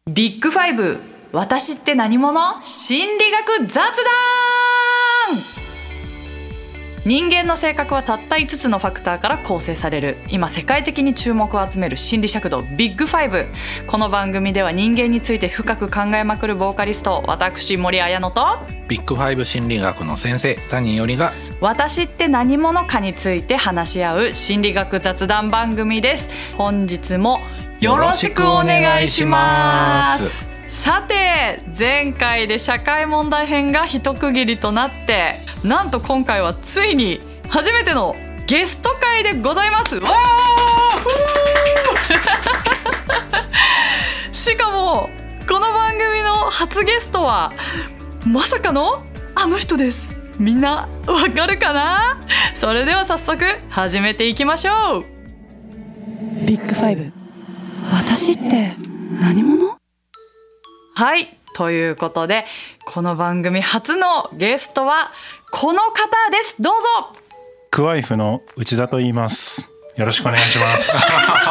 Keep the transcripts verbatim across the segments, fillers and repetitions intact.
ビッグファイブ、私って何者？心理学雑談。人間の性格はたったいつつのファクターから構成される。今世界的に注目を集める心理尺度ビッグファイブ。この番組では人間について深く考えまくるボーカリスト私森彩乃とビッグファイブ心理学の先生谷よりが私って何者かについて話し合う心理学雑談番組です。本日もよろしくお願いします。さて前回で社会問題編が一区切りとなって、なんと今回はついに初めてのゲスト会でございます。わーしかもこの番組の初ゲストはまさかのあの人です。みんなわかるかな？それでは早速始めていきましょう。ビッグファイブ、私って何者？はい、ということでこの番組初のゲストはこの方です。どうぞ。 クワイフの内田と言います。よろしくお願いします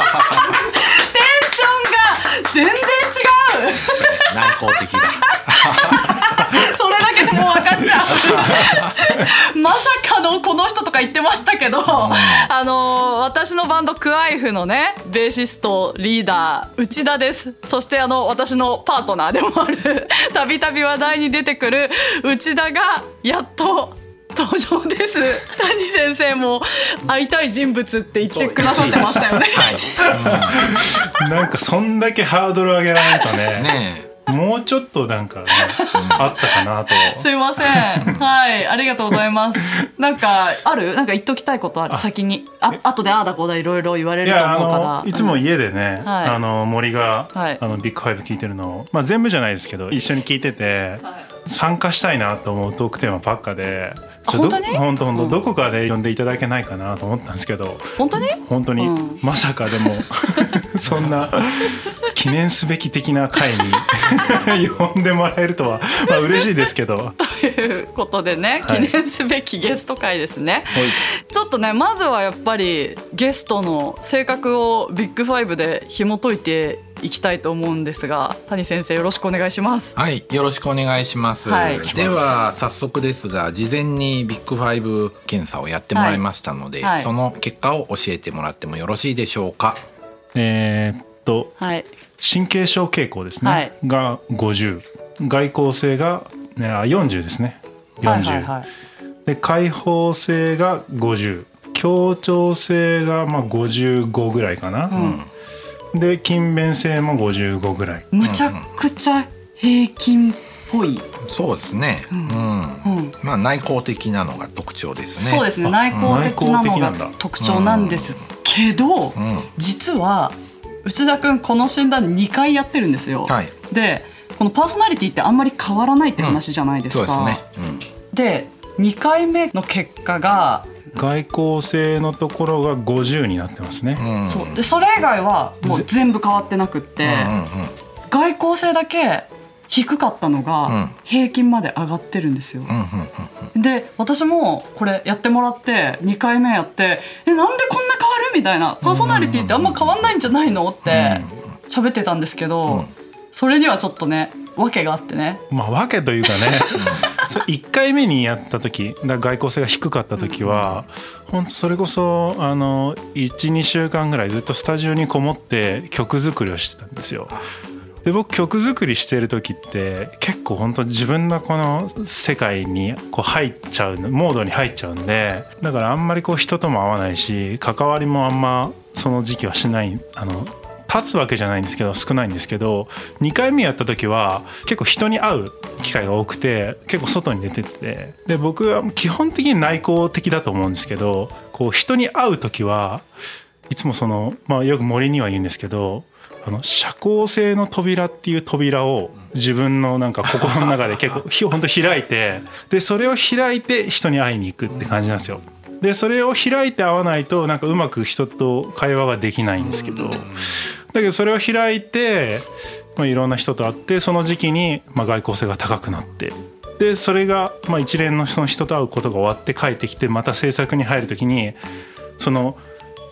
テンションが全然違う内向的だそれだけでもう分かっちゃうまさかのこの人とか言ってましたけど、うん、あの私のバンドクワイフのねベーシストリーダー内田です。そしてあの私のパートナーでもあるたびたび話題に出てくる内田がやっと登場です。谷先生も会いたい人物って言ってくださってましたよね、 はい、うん、なんかそんだけハードル上げられると ね, ねもうちょっとなんか、ね、あったかなと。 すいません、はい、ありがとうございます。なんかある？なんか言っときたいことある？先にあ後でああだこうだいろいろ言われると思うから。いや、あのいつも家でね、うん、 はい、 あの森が、はい、あのビッグファイブ聞いてるのを、まあ、全部じゃないですけど一緒に聞いてて、はい、参加したいなと思うトークテーマばっかで、 本当に本当本当、うん、どこかで呼んでいただけないかなと思ったんですけど、 本当に本当に、うん、まさかでもそんな記念すべき的な回に呼んでもらえるとは、まあ、嬉しいですけどということでね、記念すべきゲスト回ですね、はい、ちょっとねまずはやっぱりゲストの性格をビッグファイブで紐解いていきたいと思うんですが、谷先生よろしくお願いします。 はい、よろしくお願いします、はい、では早速ですが事前にビッグファイブ検査をやってもらいましたので、はいはい、その結果を教えてもらってもよろしいでしょうか。 えー、っと、はい、神経症傾向ですね、はい、がごじゅう、外向性が、ね、よんじゅうですね、よんじゅう、はいはいはい、で開放性がごじゅう、協調性がまあごじゅうごぐらいかな、うん、で勤勉性もごじゅうごぐらい。 むちゃくちゃ平均っぽい。 そうですね、うんうん、まあ内向的なのが特徴ですね。 そうですね、内向的なのが特徴なんですけど、うんうん、実は内田くんこの診断にかいやってるんですよ、はい、でこのパーソナリティってあんまり変わらないって話じゃないですか、うん、そうですね、うん、でにかいめの結果が外向性のところがごじゅうになってますね、 うん、そうでそれ以外はもう全部変わってなくって、うんうんうん、外向性だけ低かったのが平均まで上がってるんですよ、うんうんうん、で私もこれやってもらってにかいめやってえなんでこんな変わるみたいな、パーソナリティってあんま変わんないんじゃないのって喋ってたんですけど、うん、それにはちょっとね訳があってね、 まあ訳というかねいっかいめにやった時だ外向性が低かった時は、うん、本当それこそあの いち,に 週間ぐらいずっとスタジオにこもって曲作りをしてたんですよ。で僕曲作りしてる時って結構本当自分のこの世界にこう入っちゃうモードに入っちゃうんで、だからあんまりこう人とも会わないし関わりもあんまその時期はしない、あの立つわけじゃないんですけど少ないんですけど、にかいめやった時は結構人に会う機会が多くて結構外に出てて、で僕は基本的に内向的だと思うんですけど、こう人に会う時はいつもその、まあ、よく森には言うんですけど、あの社交性の扉っていう扉を自分のなんか心の中で結構本当開いて、でそれを開いて人に会いに行くって感じなんですよ。でそれを開いて会わないとなんかうまく人と会話ができないんですけど、だけどそれを開いて、まあ、いろんな人と会ってその時期にまあ外向性が高くなって、でそれがまあ一連のその人と会うことが終わって帰ってきてまた制作に入る時にその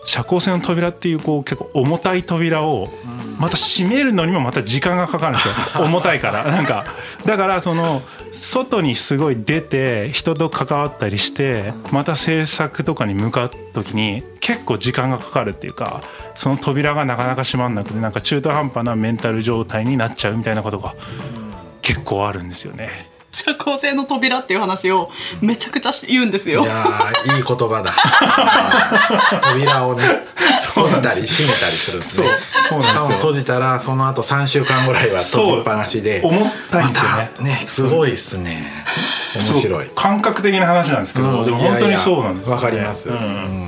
遮光性の扉っていうこう結構重たい扉をまた閉めるのにもまた時間がかかるんですよ重たいからなんかだからその外にすごい出て人と関わったりしてまた制作とかに向かう時に結構時間がかかるっていうかその扉がなかなか閉まんなくてなんか中途半端なメンタル状態になっちゃうみたいなことが結構あるんですよね。 遮光性の扉っていう話をめちゃくちゃ言うんですよ。 いやーいい言葉だ扉をね閉めたり閉めたりするんですね。 そうなんですよ。 閉じたらその後さんしゅうかんぐらいは閉じっぱなしで重たいんですよね。 またねすごいですね。面白い感覚的な話なんですけど、うん、でも本当にそうなんですよね。 わかります、うんうん、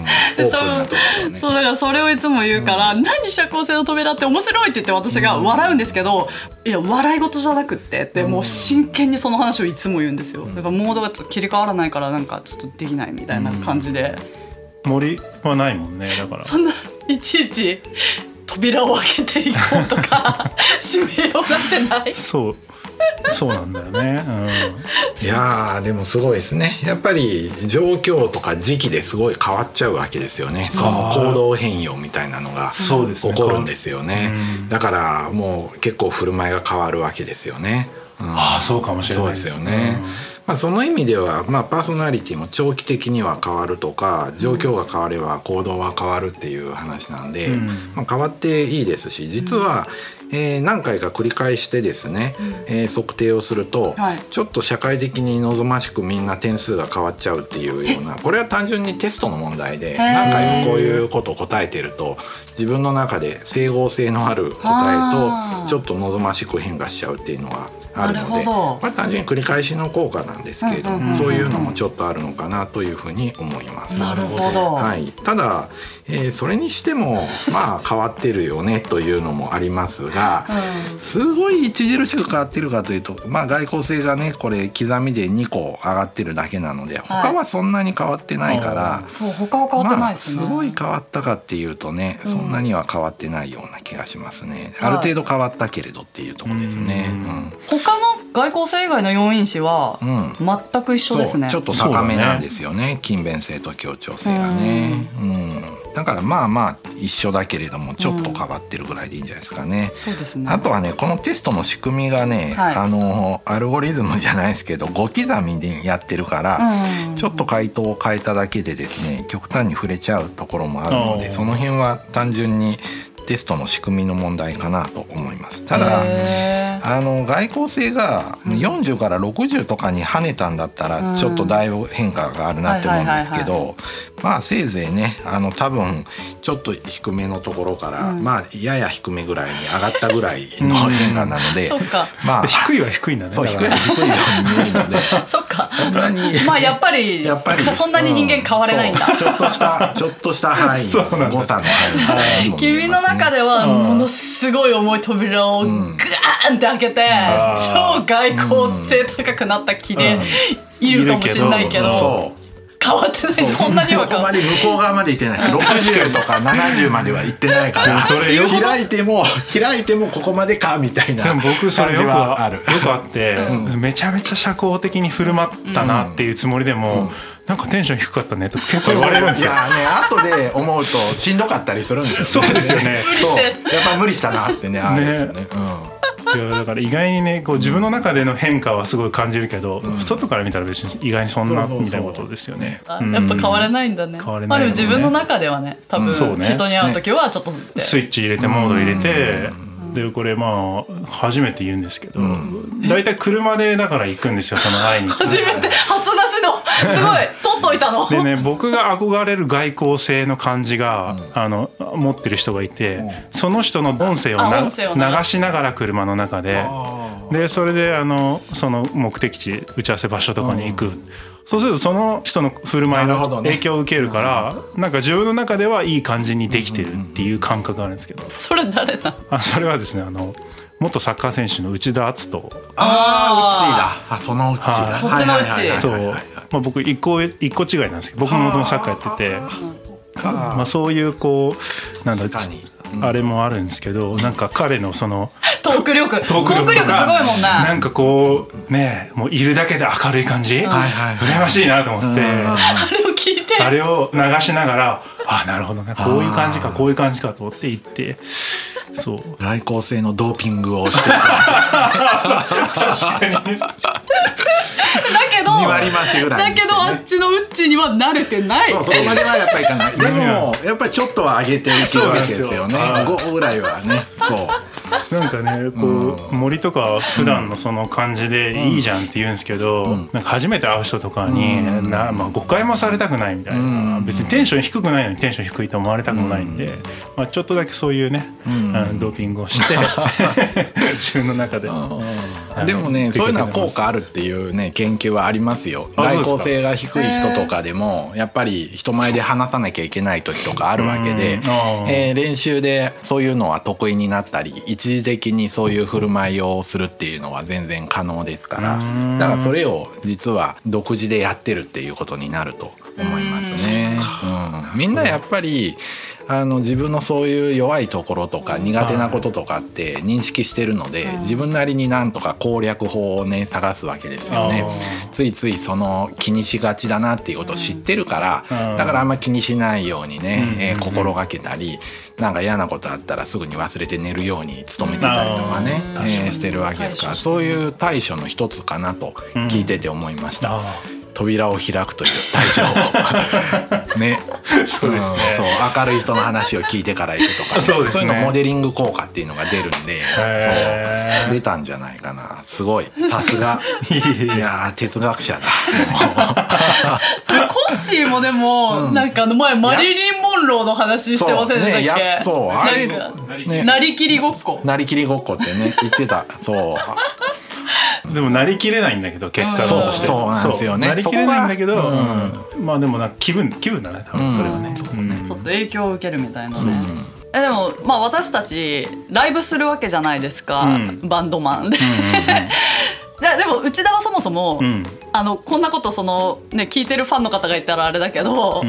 でそうそうだからそれをいつも言うから、うん、何遮光性の扉って面白いって言って私が笑うんですけど、うん、いや笑い事じゃなくってってもう真剣にその話をいつも言うんですよ。だからモードがちょっと切り替わらないからなんかちょっとできないみたいな感じで、 うん、森はないもんね。だからそんないちいち扉を開けていこうとか閉めようなんてない。 そうそうなんだよね、うん、 いやでもすごいですね。やっぱり状況とか時期ですごい変わっちゃうわけですよね。その行動変容みたいなのが起こるんですよね。だからもう結構振る舞いが変わるわけですよね。うん、 ああそうかもしれないですね。 そうですよね。うんまあ、その意味では、まあ、パーソナリティも長期的には変わるとか状況が変われば行動は変わるっていう話なんで、うんまあ、変わっていいですし実は、えー、何回か繰り返してですね、うんえー、測定をすると、はい、ちょっと社会的に望ましくみんな点数が変わっちゃうっていうようなこれは単純にテストの問題で何回もこういうことを答えてると自分の中で整合性のある答えとちょっと望ましく変化しちゃうっていうのがあるのでこれ単純に繰り返しの効果なんですけれども、うんうんうんうん、そういうのもちょっとあるのかなというふうに思います。 なるほど、 はい、ただ、えー、それにしてもまあ変わってるよねというのもありますが、うん、すごい著しく変わってるかというと、まあ、外交性がねこれ刻みでにこ上がってるだけなので他はそんなに変わってないから、はい、 そう他は変わってないですね、 まあ、すごい変わったかっていうとね、うん、そんなには変わってないような気がしますね。ある程度変わったけれどっていうところですね、うんうん、 他の外交性以外の要因子は全く一緒ですね、 うん、ちょっと高めなんですよね勤勉性と協調性がね、うん、だからまあまあ一緒だけれどもちょっと変わってるぐらいでいいんじゃないですかね、 うん、そうですね。 あとはねこのテストの仕組みがね、はい、あのアルゴリズムじゃないですけどご刻みでやってるから、うん、ちょっと回答を変えただけでですね極端に触れちゃうところもあるのでその辺は単純にテストの仕組みの問題かなと思います。ただあの外交性がよんじゅうからろくじゅうとかに跳ねたんだったらちょっとだいぶ変化があるなって思うんですけどまあせいぜいねあの多分ちょっと低めのところから、うん、まあやや低めぐらいに上がったぐらいの変化なので、 うん、 まあ低いは低いんだね。 そう低いは低いように見えるのでそっかそんなにまあやっぱりやっぱりそんなに人間変われないんだ、 うん、ちょっとしたちょっとした範囲誤差の範囲君の中ではものすごい重い扉をグーンって開けて、うん、超外交性高くなった気でいるかもしれないけど、うん、そう変わってない。そんなにはそこまで向こう側まで行ってないろくじゅうとかななじゅうまでは行ってないからそれ開いても開いてもここまでかみたいな感じはある。でも僕それよくあるよくあって、 うん、めちゃめちゃ社交的に振る舞ったなっていうつもりでも、うんうんなんかテンション低かったねと結構言われるんですよ。 いやね後で思うとしんどかったりするんですよね。そうですよね。 そうやっぱ無理したなってねあるんですよね。 うん、いやだから意外にねこう自分の中での変化はすごい感じるけど、うん、外から見たら別に意外にそんなみたいなことですよね。 そうそうそう、うん、やっぱ変われないんだね。変われない、ね。まあでも自分の中ではね多分、うんね、人に会う時はちょっと、ね、 スイッチ入れてモード入れて。でこれまあ初めて言うんですけど、うん、だいたい車でだから行くんですよその会に。 初めて初出しのすごい取っといたの。 でね僕が憧れる外交性の感じが、うん、あの持ってる人がいて、うん、その人の音声をな音声を流しながら車の中ででそれであのその目的地打ち合わせ場所とかに行く。うんそうするとその人の振る舞いの影響を受けるからなんか自分の中ではいい感じにできてるっていう感覚があるんですけどそれ誰だあそれはですねあの元サッカー選手の内田篤人ああうっちーだあそのうっちーだそっちのうっちーそう、まあ、僕一個一個違いなんですけど僕も元々サッカーやっててまあそういうこうなんだあれもあるんですけどなんか彼のそのトーク力トーク力すごいもんね。 なんかこうねもういるだけで明るい感じ、うん、羨ましいなと思って、 あれを聞聞いてあれを流しながらあなるほどねこういう感じかこういう感じかと思って言ってそう来校生のドーピングをしてる確かにだけどに割増しぐらいだけどあっちのウッチには慣れてないそうそこまではやっぱりいかないでもやっぱりちょっとは上げていけるわけですよねごぐらいはねそうなんかねこう、うん、森とか普段のその感じでいいじゃんって言うんですけど、うん、なんか初めて会う人とかに、うん、なまあ、誤解もされたくないみたいな、うん、別にテンション低くないのにテンション低いと思われたくもないんで、うんまあ、ちょっとだけそういうね、うん、ドーピングをして自分の中で、 うん、でもねそういうのは効果あるっていうね研究はありますよ。外交性が低い人とかでもやっぱり人前で話さなきゃいけない時とかあるわけで、えー、練習でそういうのは得意になったり一時的にそういう振る舞いをするっていうのは全然可能ですからだからそれを実は独自でやってるっていうことになると思いますね。うん、みんなやっぱりあの自分のそういう弱いところとか苦手なこととかって認識してるので自分なりになんとか攻略法をね探すわけですよね。ついついその気にしがちだなっていうことを知ってるからだからあんま気にしないようにね、えー、心がけたりなんか嫌なことあったらすぐに忘れて寝るように努めてたりとかね、えー、してるわけですからそういう対処の一つかなと聞いてて思いました。うん扉を開くという対処をねそうですね、 うん、そう明るい人の話を聞いてから行くとか、ね、 そうですね、 そういうのモデリング効果っていうのが出るんでそう出たんじゃないかな。すごいさすがいや哲学者だコッシーもでも、うん、なんかあの前マリリン・モンローの話してませんでしたっけ、ね、 そうあれねなりきりごっこなりきりごっこってね言ってたそうでもなりきれないんだけど結果として、 うん、そうそうなんですよね。 なりきれないんだけど、うん、まあでもなんか気分気分だね多分それはね、 うんうん、ちょっと影響を受けるみたいなね、うん、えでもまあ私たちライブするわけじゃないですか、うん、バンドマンで、うんうんうんでも内田はそもそも、うん、あのこんなことその、ね、聞いてるファンの方がいたらあれだけど、うん、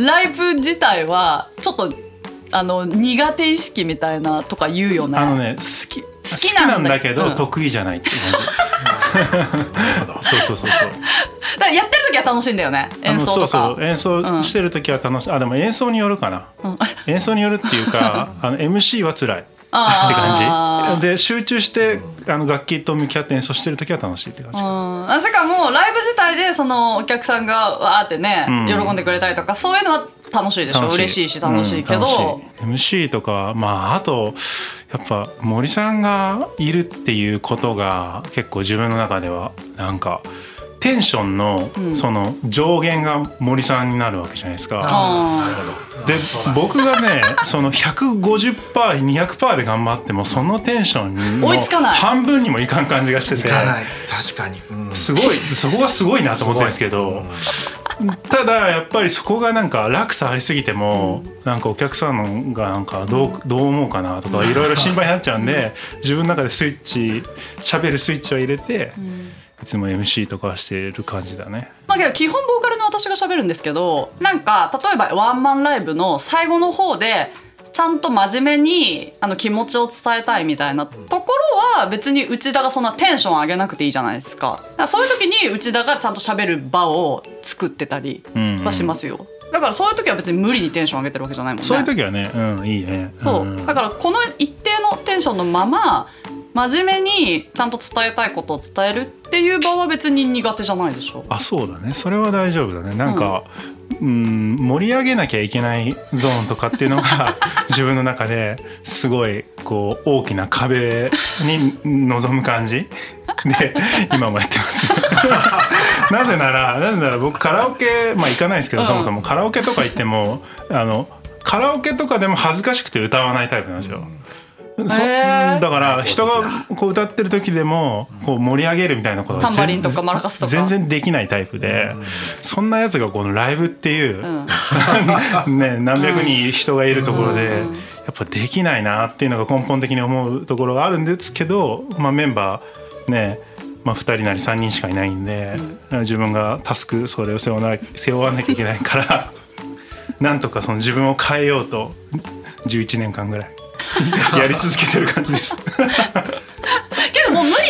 ライブ自体はちょっとあの苦手意識みたいなとか言うよね。 あのね好き好きなんだけど、うん、得意じゃないって感じそうそうそうそうだからやってる時は楽しいんだよね演奏とか。 そうそう演奏してる時は楽しい、うん、あでも演奏によるかな、うん、演奏によるっていうかあの エムシー は辛いって感じで集中してあの楽器と向き合って演奏してる時は楽しいって感じ。 あしかもライブ自体でそのお客さんがわーってね、うん、喜んでくれたりとかそういうのは楽しいでしょ。嬉しいし楽しいけど、 うん、エムシー とかまああとやっぱ森さんがいるっていうことが結構自分の中ではなんかテンションのその上限が森さんになるわけじゃないですか。うん、で僕がねその ひゃくごじゅっパーセントにひゃくパーセント で頑張ってもそのテンションの半分にもいかん感じがしてて、 いかない確かに、 うん、すごいそこがすごいなと思ってるんですけど、ただやっぱりそこがなんか落差ありすぎてもなんかお客さんがなんかどう、どう思うかなとかいろいろ心配になっちゃうんで自分の中でスイッチ喋るスイッチを入れていつも エムシー とかしてる感じだね。 まあけど基本ボーカルの私が喋るんですけどなんか例えばワンマンライブの最後の方でちゃんと真面目にあの気持ちを伝えたいみたいなところは別に内田がそんなテンション上げなくていいじゃないですか。だからそういう時に内田がちゃんと喋る場を作ってたりはしますよ、うんうん、だからそういう時は別に無理にテンション上げてるわけじゃないもんね。 そういう時はね、うん、いいね、 そう、うん、だからこの一定のテンションのまま真面目にちゃんと伝えたいことを伝えるっていう場は別に苦手じゃないでしょ。 あそうだねそれは大丈夫だね。なんか、うん、盛り上げなきゃいけないゾーンとかっていうのが自分の中ですごいこう大きな壁に臨む感じで今もやってますねなぜならなぜなら僕カラオケまあ行かないですけど、うん、そもそもカラオケとか行ってもあのカラオケとかでも恥ずかしくて歌わないタイプなんですよ、うんそだから人がこう歌ってる時でもこう盛り上げるみたいなことはタンバリンとかマラカスとか全然できないタイプで、そんなやつがこのライブっていう、うんね、何百人人がいるところでやっぱできないなっていうのが根本的に思うところがあるんですけど、まあ、メンバーねまあ、ふたりなりさんにんしかいないんで、うん、自分がタスクそれを背負わな、背負わなきゃいけないからなんとかその自分を変えようとじゅういちねんかんぐらいやり続けてる感じですけどもう無理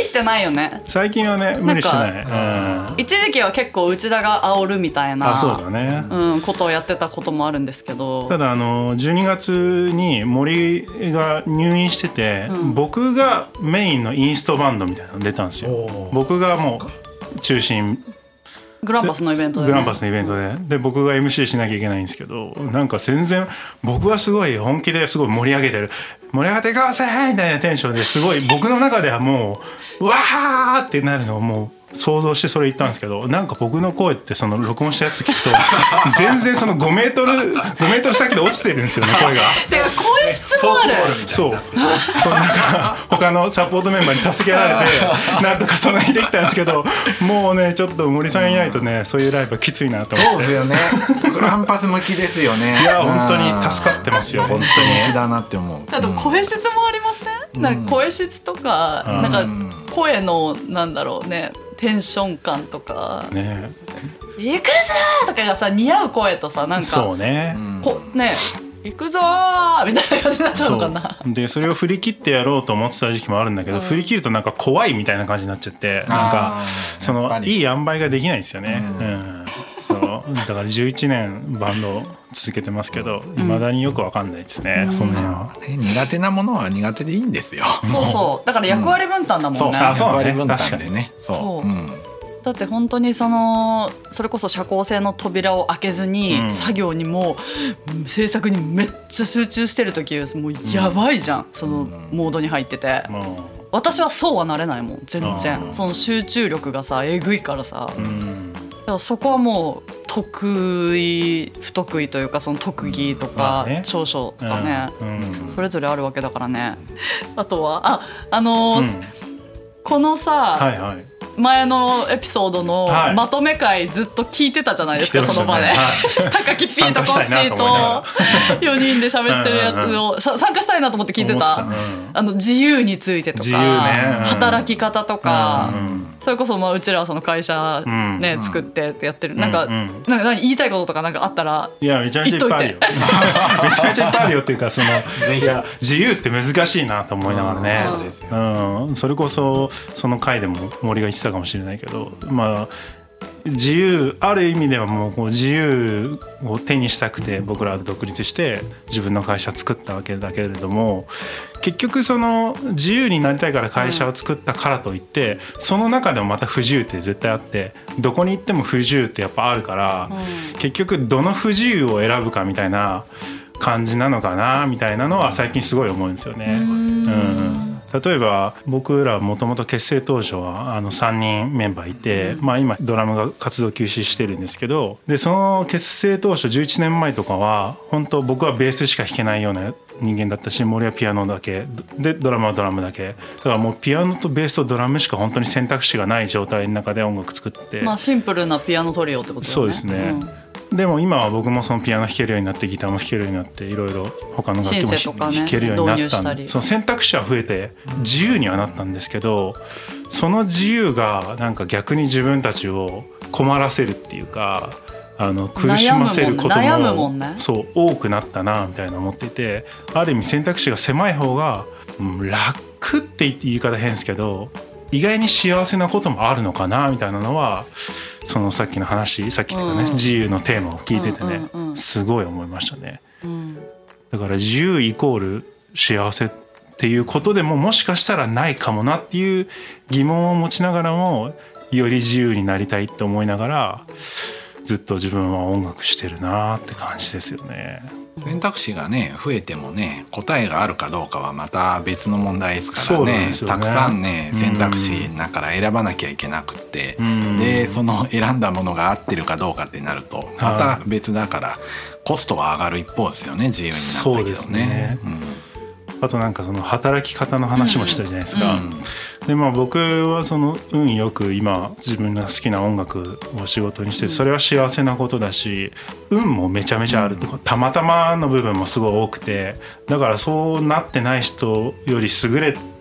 理してないよね。 最近はね無理してない。 うん、一時期は結構内田が煽るみたいなあそうだね、 うん、ことをやってたこともあるんですけど、 ただあのじゅうにがつに森が入院してて、うん、僕がメインのインストバンドみたいなの出たんですよ。僕がもう中心グランパスのイベントで、ね、 グランパスのイベントでで僕が エムシー しなきゃいけないんですけど、なんか全然僕はすごい本気ですごい盛り上げてる盛り上がっていこうぜみたいなテンションですごい僕の中ではもううわーってなるのをもう想像してそれ言ったんですけど、なんか僕の声ってその録音したやつ聞くと全然そのごメートルごメートル先で落ちてるんですよね声が。 てか声質もある。 そうそうなんか他のサポートメンバーに助けられてなんとかその日できたんですけど、もうねちょっと森さんいないとねそういうライブはきついなと思って。 そうですよね。グランパス向きですよね。 いや本当に助かってますよ本当に。 向きだなって思う。 あと声質もありません？うん、なんか声質とか、うん、なんか声のなんだろうね。テンション感とか、ね、行くぞーとかがさ似合う声とさなんかそうねこね行くぞーみたいな感じになっちゃうのかな。 そうでそれを振り切ってやろうと思ってた時期もあるんだけど、うん、振り切るとなんか怖いみたいな感じになっちゃってなんかそのいい塩梅ができないんですよね。うんうん、そうだからじゅういちねんバンドを続けてますけどいま、うん、だによくわかんないですね、うん、そんなの、 ね、苦手なものは苦手でいいんですよ。 そうそうだから役割分担だもんね。うん、 そうあそう役割分担でね。 そうそう、うんだって本当にそのそれこそ社交性の扉を開けずに、うん、作業にも制作にめっちゃ集中してる時もうやばいじゃん、うん、そのモードに入ってて、うん、私はそうはなれないもん全然、うん、その集中力がさえぐいからさ、うん、だからそこはもう得意不得意というかその特技とか、うんね、長所とかね、うんうん、それぞれあるわけだからね。あとはああのーうん、このさ、はいはい前のエピソードのまとめ会ずっと聞いてたじゃないですか、はい、その場で、はい、高木 P とコッシーとよにんで喋ってるやつを参加したいなと思って聞いてた、うん、あの自由についてとか、ねうん、働き方とか、うん、それこそまあうちらはその会社、ねうん、作ってってやってる、うん、なんか、うん、なんか何言いたいこととかなんかあったらいやめちゃめちゃいっぱいあるよめちゃめちゃいっぱいあるよっていうかそのいや自由って難しいなと思いながらね、うんうん、それこそその回でも森が言ってたかもしれないけど、まあ自由ある意味ではもうこう自由を手にしたくて僕らは独立して自分の会社作ったわけだけれども、結局その自由になりたいから会社を作ったからといってその中でもまた不自由って絶対あってどこに行っても不自由ってやっぱあるから結局どの不自由を選ぶかみたいな感じなのかなみたいなのは最近すごい思うんですよね。うん例えば僕らもともと結成当初はあのさんにんメンバーいて、まあ、今ドラムが活動休止してるんですけどでその結成当初じゅういちねんまえとかは本当僕はベースしか弾けないような人間だったし森はピアノだけでドラムはドラムだけだからもうピアノとベースとドラムしか本当に選択肢がない状態の中で音楽作って、 まあ、シンプルなピアノトリオってことだよね。 そうですね、うん、でも今は僕もそのピアノ弾けるようになってギターも弾けるようになっていろいろ他の楽器も弾けるようになったんで、その選択肢は増えて自由にはなったんですけどその自由がなんか逆に自分たちを困らせるっていうかあの苦しませることも、も、ね、そう多くなったなみたいな思っていてある意味選択肢が狭い方が、うん、楽って言い方変ですけど意外に幸せなこともあるのかなみたいなのはそのさっきの話さっきのね、うん、自由のテーマを聞いててね、うんうんうん、すごい思いましたね、うん、だから自由イコール幸せっていうことでももしかしたらないかもなっていう疑問を持ちながらもより自由になりたいって思いながらずっと自分は音楽してるなって感じですよね。 選択肢がね増えてもね答えがあるかどうかはまた別の問題ですから ね, ねたくさんね選択肢の中から選ばなきゃいけなくって、うん、でその選んだものが合ってるかどうかってなるとまた別だからコストは上がる一方ですよね自由になったけどね。そうですね、うんあとなんかその働き方の話もしたじゃないですか、うんうん、でまあ僕はその運よく今自分が好きな音楽を仕事にしてそれは幸せなことだし運もめちゃめちゃあるとかたまたまの部分もすごい多くてだからそうなってない人より優れ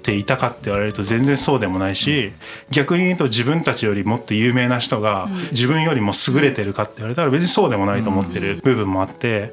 っていたかって言われると全然そうでもないし、逆に言うと自分たちよりもっと有名な人が自分よりも優れてるかって言われたら別にそうでもないと思ってる部分もあって、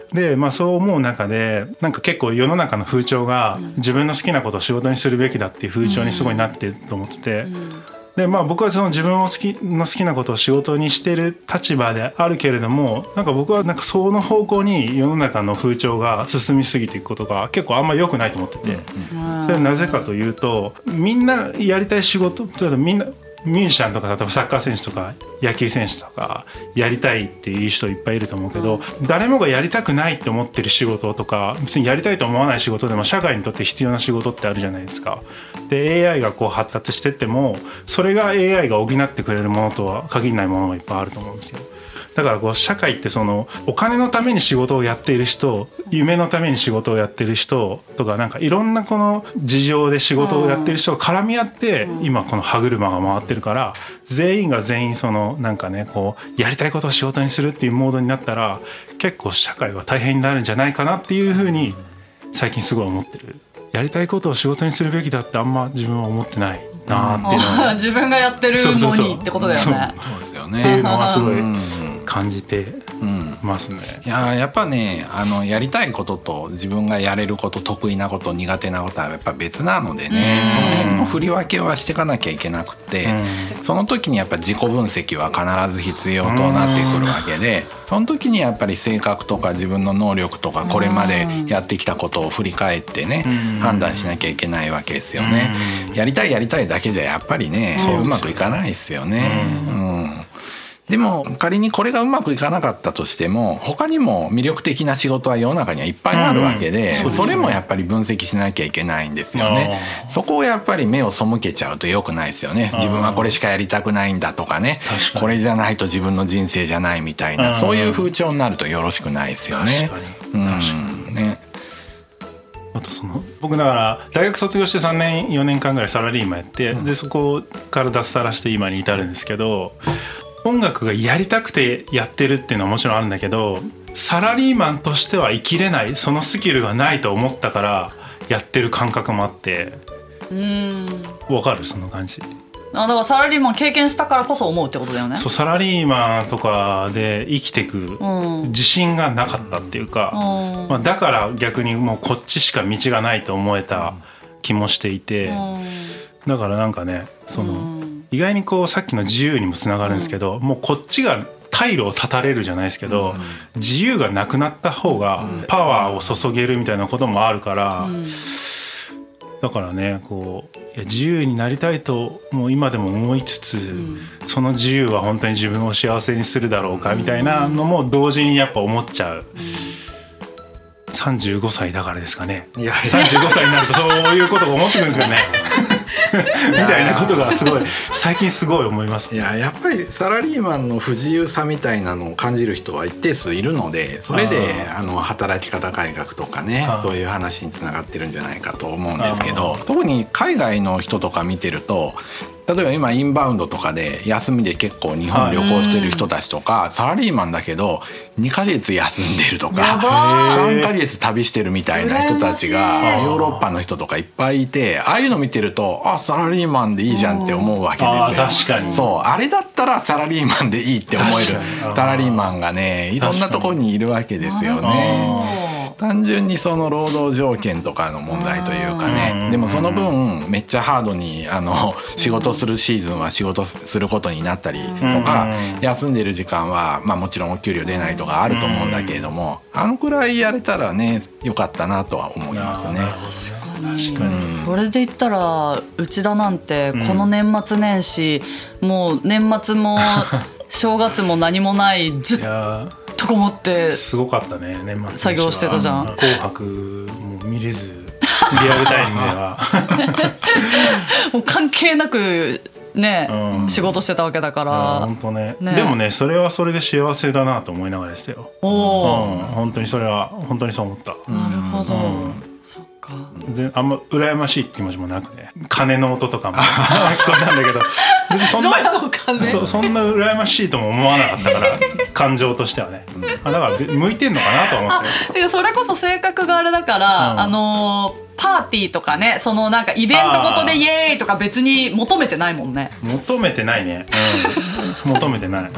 でまあそう思う中でなんか結構世の中の風潮が自分の好きなことを仕事にするべきだっていう風潮にすごいなってると思ってて、でまあ僕はその自分を好きの好きなことを仕事にしてる立場であるけれども、なんか僕はなんかその方向に世の中の風潮が進みすぎていくことが結構あんま良くないと思ってて、それはなぜかというと、みんなやりたい仕事、例えばみんなミュージシャンとか例えばサッカー選手とか野球選手とかやりたいっていう人いっぱいいると思うけど、誰もがやりたくないって思ってる仕事とか別にやりたいと思わない仕事でも社会にとって必要な仕事ってあるじゃないですか。で エーアイ がこう発達してってもそれが エーアイ が補ってくれるものとは限らないものがいっぱいあると思うんですよ。だからこう社会ってそのお金のために仕事をやっている人、夢のために仕事をやっている人とか、なんかいろんなこの事情で仕事をやっている人が絡み合って今この歯車が回ってるから、全員が全員そのなんかねこうやりたいことを仕事にするっていうモードになったら結構社会は大変になるんじゃないかなっていうふうに最近すごい思ってる。やりたいことを仕事にするべきだってあんま自分は思ってないなっていうのは自分がやってるのにってことだよね。 そうですよね。 っていうのはすごい感じてますね。 うん、いややっぱね、あのやりたいことと自分がやれること、得意なこと、苦手なことはやっぱ別なのでね、その辺の振り分けはしていかなきゃいけなくて、その時にやっぱ自己分析は必ず必要となってくるわけで、その時にやっぱり性格とか自分の能力とかこれまでやってきたことを振り返ってね、判断しなきゃいけないわけですよね。やりたいやりたいだけじゃやっぱりね、うまくいかないですよね。うんでも仮にこれがうまくいかなかったとしても他にも魅力的な仕事は世の中にはいっぱいあるわけで、うん、それもやっぱり分析しなきゃいけないんですよね。そこをやっぱり目を背けちゃうと良くないですよね。自分はこれしかやりたくないんだとかね、これじゃないと自分の人生じゃないみたいな、そういう風潮になるとよろしくないですよね。確かに、確かにね。 あとその僕だから大学卒業してさんねんよねんかんぐらいサラリーマンやって、うん、でそこから脱サラして今に至るんですけど、音楽がやりたくてやってるっていうのはもちろんあるんだけど、サラリーマンとしては生きれない、そのスキルがないと思ったからやってる感覚もあって、うーん、わかるその感じ。 あ、だからサラリーマン経験したからこそ思うってことだよね。 そう、サラリーマンとかで生きてく自信がなかったっていうか、うん、まあ、だから逆にもうこっちしか道がないと思えた気もしていて、うん、だからなんかね、その、うん、意外にこうさっきの自由にもつながるんですけど、うん、もうこっちが退路を断たれるじゃないですけど、うん、自由がなくなった方がパワーを注げるみたいなこともあるから、うん、だからね、こういや自由になりたいともう今でも思いつつ、うん、その自由は本当に自分を幸せにするだろうかみたいなのも同時にやっぱ思っちゃう。うん、さんじゅうごさいだからですかね。いやさんじゅうごさいになるとそういうことが思ってくるんですよね。みたいなことがすごい最近すごい思います。 いややっぱりサラリーマンの不自由さみたいなのを感じる人は一定数いるので、それであの働き方改革とかね、そういう話につながってるんじゃないかと思うんですけど、特に海外の人とか見てると、例えば今インバウンドとかで休みで結構日本旅行してる人たちとか、サラリーマンだけどにかげつ休んでるとかさんかげつ旅してるみたいな人たちがヨーロッパの人とかいっぱいいて、ああいうの見てると、あ、サラリーマンでいいじゃんって思うわけですよ。 確かに。 そう、あれだったらサラリーマンでいいって思えるサラリーマンがね、いろんなところにいるわけですよね。単純にその労働条件とかの問題というかね、でもその分めっちゃハードにあの仕事するシーズンは仕事することになったりとか、休んでる時間はまあもちろんお給料出ないとかあると思うんだけれども、あのくらいやれたらねよかったなとは思いますね。 確かに、確かに、うん、それで言ったら内田なんてこの年末年始、うん、もう年末も正月も何もないずっとこもってすごかったね。年末作業してたじゃん。 紅白も見れずリアルタイムではもう関係なくね、うん、仕事してたわけだから、 本当ね。ね、でもね、それはそれで幸せだなと思いながらですよ。お、うん、本当にそれは本当にそう思った。 なるほど、うん、そっか。 全あんま羨ましいって気持ちもなくね、鐘の音とかも聞こえたんだけど、別にそんな そ, そんな羨ましいとも思わなかったから感情としてはね、うん、だから向いてんのかなと思って。 てかそれこそ性格があれだから、うん、あのーパーティーとかね、そのなんかイベントごとでイエーイとか別に求めてないもんね。 求めてないね、うん、求めてない、うん、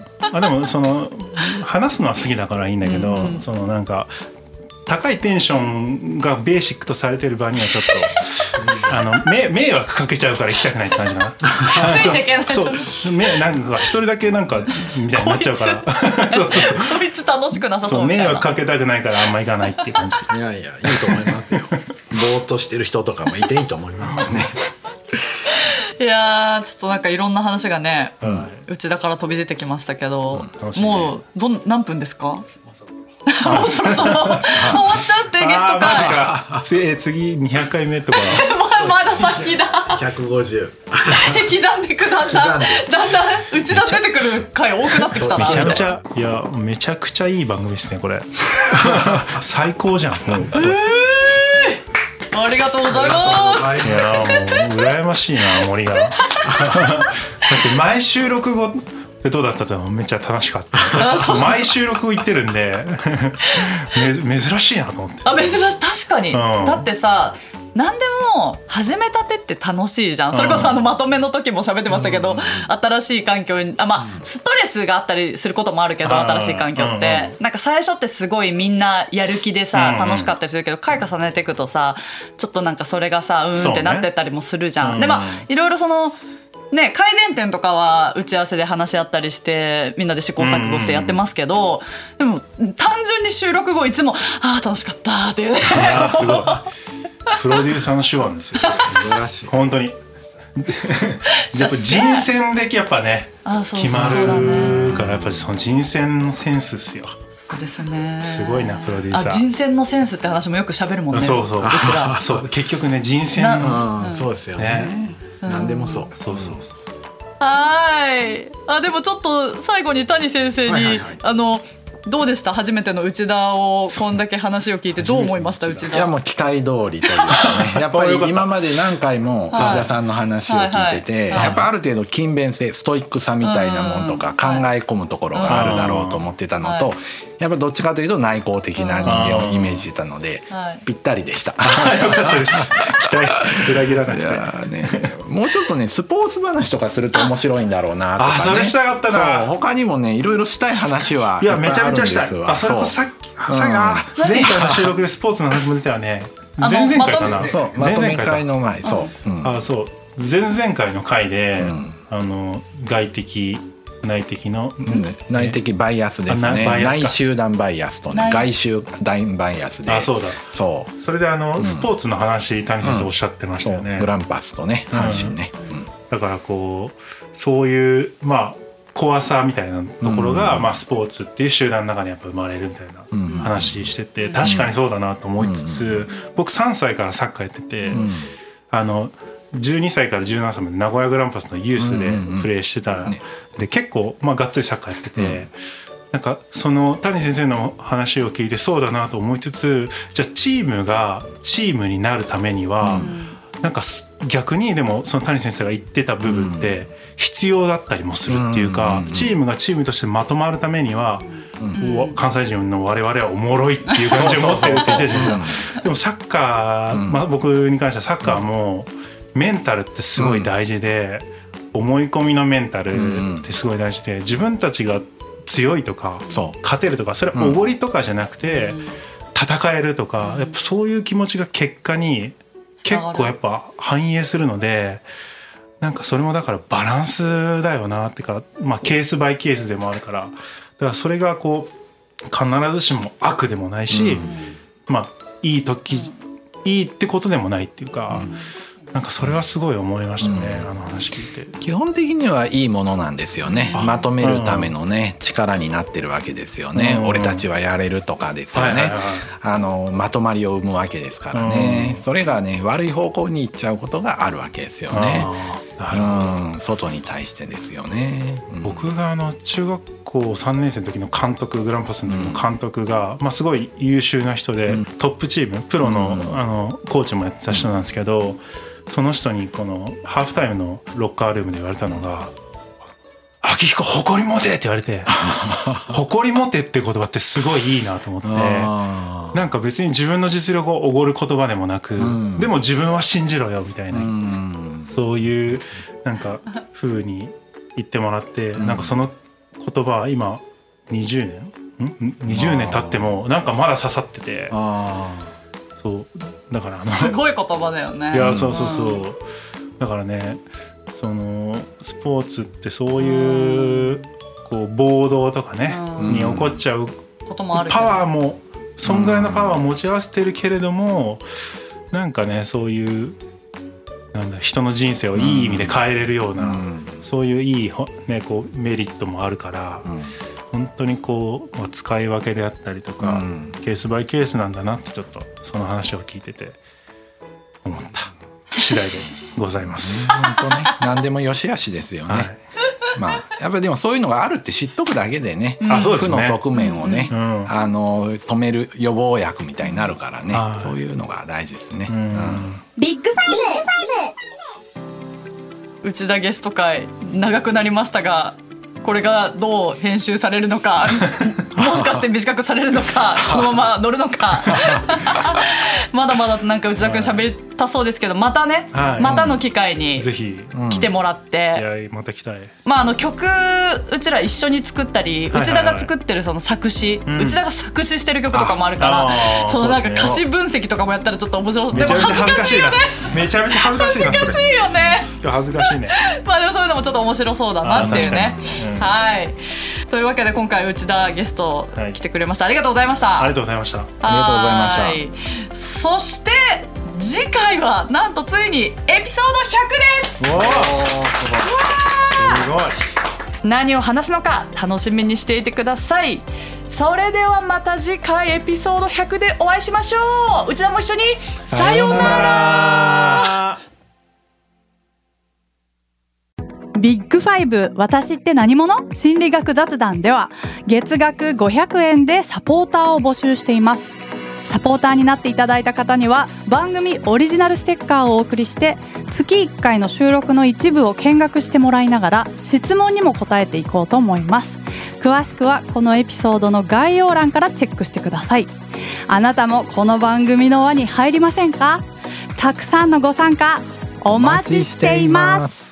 あでもその話すのは好きだからいいんだけど、うんうん、そのなんか高いテンションがベーシックとされてる場にはちょっとあの迷迷惑かけちゃうから行きたくないって感じかな。 ついていけない。 そうそう、なんか一人だけなんかみたいになっちゃうからそうそうそう、 こいつ楽しくなさそうみたいな。 そう迷惑かけたくないからあんま行かないっていう感じ。 いやいやいいと思いますよ。ぼーっとしてる人とかもいていいと思いますよね。 いやーちょっとなんかいろんな話がね、 うん、 内田から飛び出てきましたけど、 うん、 もうどん何分ですか？もうそろそろ終わっちゃうってゲスト会。 次, 次にひゃっかいめとかまだ先だ。 ひゃくごじゅう刻んでくだんだんだんだん内田出てくる回多くなってきたな。 めちゃめちゃいやめちゃくちゃいい番組ですねこれ。最高じゃん。もうえー、ありがとうございます。 いやもう羨ましいな森が。だって毎収録後でどうだったの？めっちゃ楽しかった。毎収録行ってるんで珍しいなと思って。 あ珍しい確かに、 うん、 だってさ何でも始めたてって楽しいじゃん。それこそあのまとめの時も喋ってましたけど、うん、新しい環境にあまあストレスがあったりすることもあるけど、新しい環境って、うん、なんか最初ってすごいみんなやる気でさ、うん、楽しかったりするけど回重ねていくとさちょっとなんかそれがさうーんってなってったりもするじゃん、ね、でまあいろいろそのね、改善点とかは打ち合わせで話し合ったりしてみんなで試行錯誤してやってますけど、でも単純に収録後いつもあー楽しかったっていうね。 いやすごいプロデューサーの手腕ですよ本当に。やっぱ人選でやっぱね決まるからやっぱりその人選のセンスっすよ。 そうですね。 すごいなプロデューサー。 あ人選のセンスって話もよく喋るもんね。 そうそう。 うちらそう結局ね人選の、 うん、そうですよね。ね何でもそう。 そうそうそう。 はい。あでもちょっと最後に谷先生に、はいはいはい、あのどうでした初めての内田をこんだけ話を聞いてどう思いました内田？いやもう期待通りというかね。やっぱり今まで何回も内田さんの話を聞いてて、はいはいはい、やっぱある程度勤勉性ストイックさみたいなものとか考え込むところがあるだろうと思ってたのと。はいやっぱどっちかというと内向的な人間をイメージしてたので、ぴったりでした。よかったです。期待裏切らなくて。いやね、もうちょっとねスポーツ話とかすると面白いんだろうなとかね。 あ、それしたかったな。 そう他にもねいろいろしたい話はいやめちゃめちゃしたい。あ、それこそさっき、さっき前回の収録でスポーツの話も出たよね。前々回かな。 そうまとめ会の前そう。 あ、そう前々回の回であの外的内的の、 うん、内的バイアスですね。内集団バイアスとね外集団バイアスで。 あ、そうだ。 そう。 それであの、うん、スポーツの話谷先生おっしゃってましたよね。 うん、グランパスとね阪神ね、 うんうん。だからこうそういうまあ怖さみたいなところが、うんまあ、スポーツっていう集団の中にやっぱ生まれるみたいな話してて、うん、確かにそうだなと思いつつ、うん、僕さんさいからサッカーやってて、うん、あのじゅうにさいからじゅうななさいまで名古屋グランパスのユースでプレーしてた、うんうんうんね、で結構、まあ、がっつりサッカーやってて、うん、なんかその谷先生の話を聞いてそうだなと思いつつじゃあチームがチームになるためには、うん、なんか逆にでもその谷先生が言ってた部分って必要だったりもするっていうか、うん、チームがチームとしてまとまるためには、うん、関西人の我々はおもろいっていう感じを持ってるって言ってたじゃないですか。でもサッカー、まあ、僕に関してはサッカーもメンタルってすごい大事で、うん、思い込みのメンタルってすごい大事で自分たちが強いとか勝てるとかそれはおごりとかじゃなくて、うん、戦えるとか、やっぱそういう気持ちが結果に結構やっぱ反映するのでなんかそれもだからバランスだよなってか、まあ、ケースバイケースでもあるからだからそれがこう必ずしも悪でもないし、うん、まあいい時いいってことでもないっていうか、うんなんかそれはすごい思いましたね、うん、あの話聞いて。 基本的にはいいものなんですよね。まとめるためのね、うん、力になってるわけですよね、うん、俺たちはやれるとかですよね、はいはいはい、あのまとまりを生むわけですからね、うん、それがね悪い方向に行っちゃうことがあるわけですよね。うん、外に対してですよね、 うん、僕があの中学校さんねん生の時の監督グランパスの時の監督が、うんまあ、すごい優秀な人で、うん、トップチームプロ の,、うん、あのコーチもやってた人なんですけど、その人にこのハーフタイムのロッカールームで言われたのが秋彦誇り持てって言われて誇り持てって言葉ってすごいいいなと思って、なんか別に自分の実力をおごる言葉でもなく、うん、でも自分は信じろよみたいな、うん、そういうなんか風に言ってもらって、うん、なんかその言葉は今にじゅうねんにじゅうねん経ってもなんかまだ刺さってて、あそうだからあのすごい言葉だよね。 いやそうそうそう、うん、だからねそのスポーツってそういう、こう暴動とかね、うん、に起こっちゃうこともあるけど、 パワーもそんぐらいのパワーを持ち合わせてるけれども、うん、なんかねそういうなんだ人の人生をいい意味で変えれるような、うん、そういういい、ね、こうメリットもあるから、うん、本当にこう、まあ、使い分けであったりとか、うん、ケースバイケースなんだなってちょっとその話を聞いてて思った次第でございます。 本当ね、何でも良し悪しですよね。はい、まあやっぱりでもそういうのがあるって知っとくだけでね、うん、負の側面をね、うん、あの止める予防薬みたいになるからね、うん、そういうのが大事ですね。うんうん、 ビッグファイブ内田ゲスト会長くなりましたが、これがどう編集されるのかもしかして短くされるのかこのまま乗るのかまだまだなんか内田くん喋りたそうですけど、またね、はい、またの機会にぜひ来てもらって、 うん、いやまた来たい。 まああの曲うちら一緒に作ったり、はいはいはい、内田が作ってるその作詞、うん、内田が作詞してる曲とかもあるから、そのなんか歌詞分析とかもやったらちょっと面白そう。でも恥ずかしいよね。 めちゃめちゃ恥ずかしいな。 恥ずかしいよね。 今日恥ずかしいね。 まあでもそういうのもちょっと面白そうだなっていうね。うん、はい。というわけで今回内田ゲスト来てくれました。ありがとうございました。 ありがとうございました。ありがとうございました。 そして次回はなんとついにエピソードひゃくです。 おー、すごい。 何を話すのか楽しみにしていてください。それではまた次回エピソードひゃくでお会いしましょう。内田も一緒にさようなら。ビッグファイブ私って何者？心理学雑談では月額ごひゃくえんでサポーターを募集しています。サポーターになっていただいた方には番組オリジナルステッカーをお送りして、月いっかいの収録の一部を見学してもらいながら質問にも答えていこうと思います。詳しくはこのエピソードの概要欄からチェックしてください。あなたもこの番組の輪に入りませんか？たくさんのご参加お待ちしています。